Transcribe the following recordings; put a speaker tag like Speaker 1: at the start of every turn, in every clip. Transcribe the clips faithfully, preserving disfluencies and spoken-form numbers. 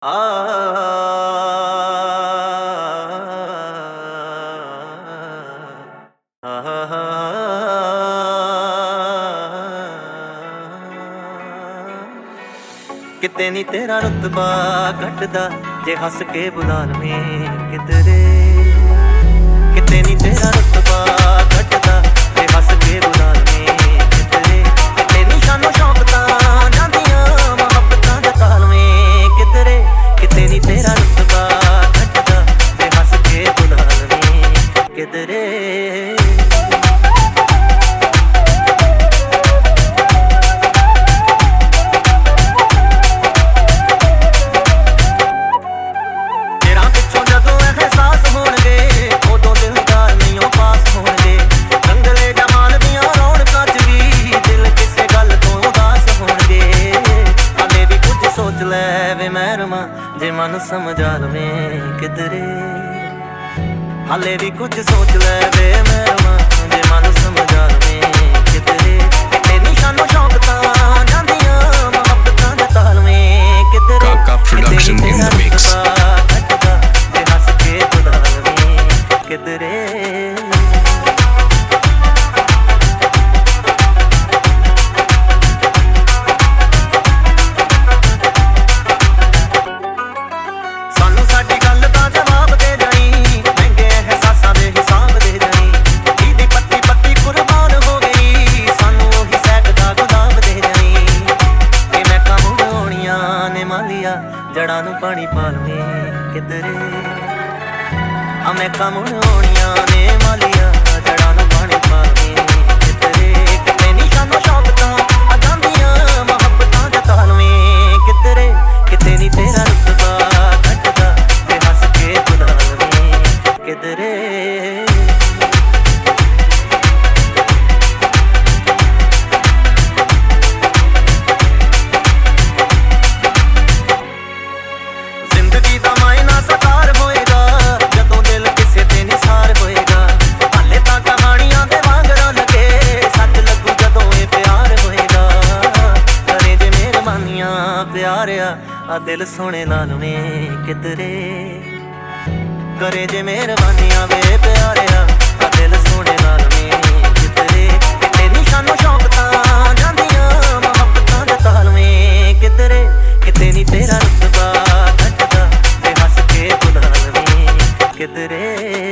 Speaker 1: ਆ ਕਿਤੇ ਨੀ ਤੇਰਾ ਰੁਤਬਾ ਘਟਦਾ ਜੇ ਹੱਸ ਕੇ ਬੁਲਾ ਲਵੇਂ ਕਿਧਰੇ। ਕਿਤੇ ਨੀ ਤੇਰਾ ਰੁਤਬਾ ਘਟਦਾ ਜੇ ਹੱਸ ਕੇ ਬੁਲਾ ਲਵੇਂ ਕਿਧਰੇ। ਕਿਤੇ ਨੀ ਸ਼ਾਨੋ ਸ਼ੌਕ ਤਾਂ ਜਾਂਦੀਆਂ ਮੁਹੱਬਤਾਂ ਜਤਾ ਲਵੇਂ ਕਿਧਰੇ। ਕਿਤੇ ਨੀ ਤੇਰਾ ਰੁਤਬਾ ਘਟਦਾ ਜੇ ਹੱਸ ਕੇ ਬੁਲਾ ਲਵੇਂ ਕਿਧਰੇ। ਜੇ ਮਨ ਸਮਝਾ ਲਵੇਂ ਕਿਧਰੇ ਹਾਲੇ ਵੀ ਕੁਝ ਸੋਚ ਲੈ ਵੇ ਮੈਂ ਰਵਾਂ ਜੇ ਮਨ ਸਮਝਾ ਲਵੇਂ ਕਿਧਰੇ। ਕਿਤੇ ਨੀ ਸ਼ਾਨੋ ਸ਼ੌਕ ਤਾਂ ਜਾਂਦੀਆਂ ਮੁਹੱਬਤਾਂ ਜਤਾ ਲਵੇਂ ਕਿਧਰੇ।
Speaker 2: Production in the mix.
Speaker 1: ਜੇ ਹੱਸ ਕੇ ਬੁਲਾ ਲਵੇਂ ਕਿਧਰੇ। ਜੜਾਂ ਨੂੰ ਪਾਣੀ ਪਾ ਲਵੇਂ ਕਿਧਰੇ। ਆ ਮੈਂ ਕੰਮ ਹੋਣੀਆਂ ਨੇ ਮਾਲੀਆ ਜੜਾਂ ਨੂੰ ਪਾਣੀ ਪਾ ਲਵੇਂ ਕਿਧਰੇ। ਕਿਤੇ ਨੀ ਸ਼ਾਨੋ ਸ਼ੌਕ ਤਾਂ ਆ ਜਾਂਦੀਆਂ ਮੁਹੱਬਤਾਂ ਜਤਾ ਲਵੇਂ ਕਿਧਰੇ। ਕਿਤੇ ਨੀ ਤੇਰਾ ਰੁਤਬਾ ਘਟਦਾ ਤੇ ਹੱਸ ਕੇ ਬੁਲਾ ਲਵੇਂ ਕਿਧਰੇ। ਪਿਆਰਿਆ ਆ ਦਿਲ ਸੋਹਣੇ ਲਾ ਲਵੇਂ ਕਿਧਰੇ। ਕਰੇ ਜੇ ਮਿਹਰਬਾਨੀਆਂ ਵੇ ਪਿਆਰਿਆ ਆ ਦਿਲ ਸੋਹਣੇ ਲਾ ਲਵੇਂ ਕਿਧਰੇ। ਕਿਤੇ ਨੀ ਸ਼ਾਨੋ ਸ਼ੌਕ ਤਾਂ ਜਾਂਦੀਆਂ ਮੁਹੱਬਤਾਂ ਜਤਾ ਲਵੇਂ ਕਿਧਰੇ। ਕਿਤੇ ਨੀ ਤੇਰਾ ਰੁਤਬਾ ਘਟਦਾ ਤੇ ਹੱਸ ਕੇ ਬੁਲਾ ਲਵੇਂ ਕਿਧਰੇ।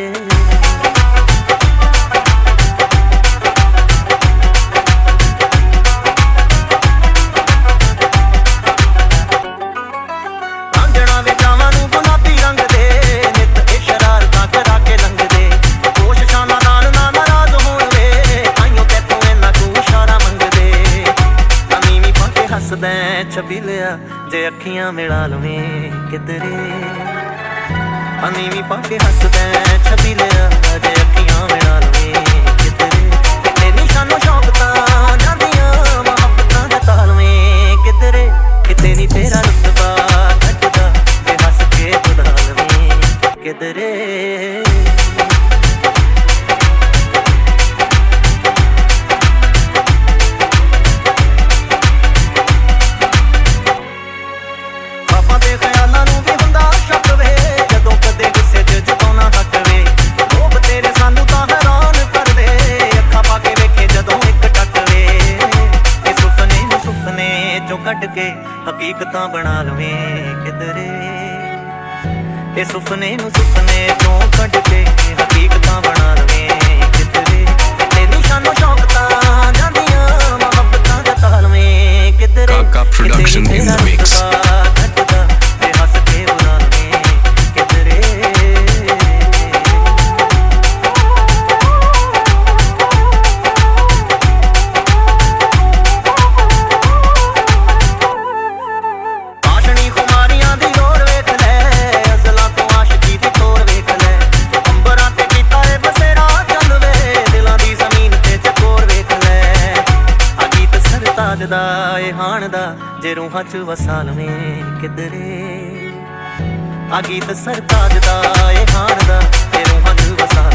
Speaker 1: ਛਬੀਲਿਆ ਜੇ ਅੱਖੀਆਂ ਮਿਲਾ ਲਵੇਂ ਕਿਧਰੇ। ਅਨੀਵੀਂ ਪਾ ਕੇ ਹੱਸਦਾ ਛਬੀਲਿਆ ਜੇ ਅੱਖੀਆਂ ਮਿਲਾ ਲਵੇਂ ਕਿਧਰੇ। ਕਿਤੇ ਨੀ ਸ਼ਾਨੋ ਸ਼ੌਕ ਤਾਂ ਜਾਂਦੀਆਂ ਮੁਹੱਬਤਾਂ ਜਤਾ ਲਵੇਂ ਕਿਧਰੇ। ਕਿਤੇ ਨੀ ਤੇਰਾ ਰੁਤਬਾ ਘਟਦਾ ਤੇ ਹੱਸ ਕੇ ਬੁਲਾ ਲਵੇਂ ਕਿਧਰੇ। ਕੱਢ ਕੇ ਹਕੀਕਤਾਂ ਬਣਾ ਲਵੇਂ ਕਿਧਰੇ। ਇਹ ਸੁਪਨੇ ਨੂੰ ਸੁਪਨੇ ਚੋਂ ਕੱਢ ਕੇ ਹਕੀਕਤਾਂ ਬਣਾ ਲਵੇਂ ਕਿਧਰੇ। ਕਿਤੇ ਨੀ ਸ਼ਾਨੋ ਸ਼ੌਕ ਤਾਂ ਜਾਂਦੀਆਂ ਮੁਹੱਬਤਾਂ ਜਤਾ ਲਵੇਂ ਕਿਧਰੇ।
Speaker 2: Production in the mix.
Speaker 1: ਘਟਦਾ ਤੇ ਹੱਸ ਕੇ ਬੁਲਾ ਲਵੇਂ ਕਿਧਰੇ। ਦਾ ਏ ਹਾਣ ਦਾ ਜੇ ਰੂਹਾਂ ਚ ਵਸਾ ਲਵੇਂ ਕਿਧਰੇ। ਆ ਗੀਤ ਸਰਤਾਜ ਦਾ ਏ ਹਾਣ ਦਾ ਜੇ ਰੂਹਾਂ ਚ ਵਸਾ